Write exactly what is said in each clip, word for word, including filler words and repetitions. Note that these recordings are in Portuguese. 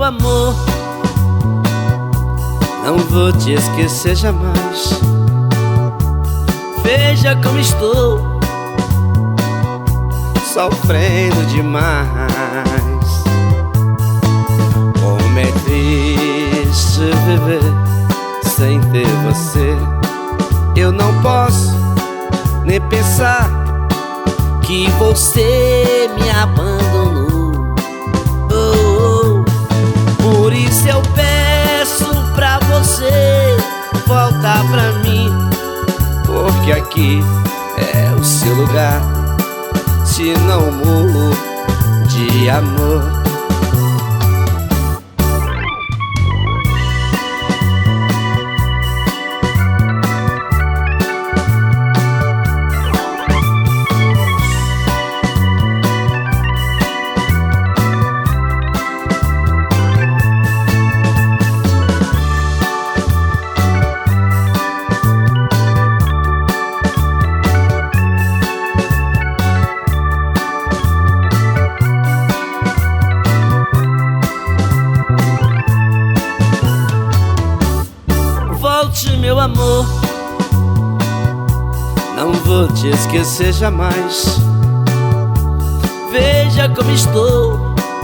amor, não vou te esquecer jamais. Veja como estou, sofrendo demais. Como é triste viver sem ter você. Eu não posso nem pensar que você me abandonou. Oh, oh. Por isso eu peço pra você voltar pra mim, porque aqui é o seu lugar, se não morro de amor. Volte, meu amor, não vou te esquecer jamais. Veja como estou,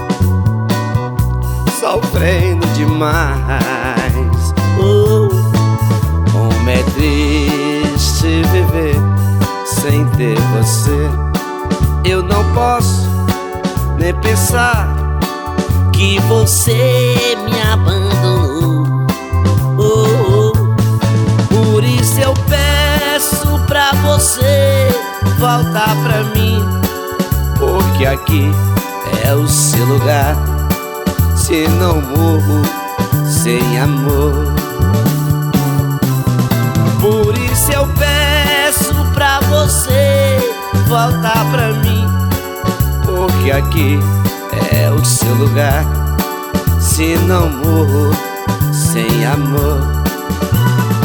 sofrendo demais. Oh, como é triste viver sem ter você. Eu não posso nem pensar que você me abandonou. Oh, por isso eu peço pra você voltar pra mim, porque aqui é o seu lugar, se não morro sem amor. Por isso eu peço pra você voltar pra mim, porque aqui é o seu lugar, se não morro sem amor.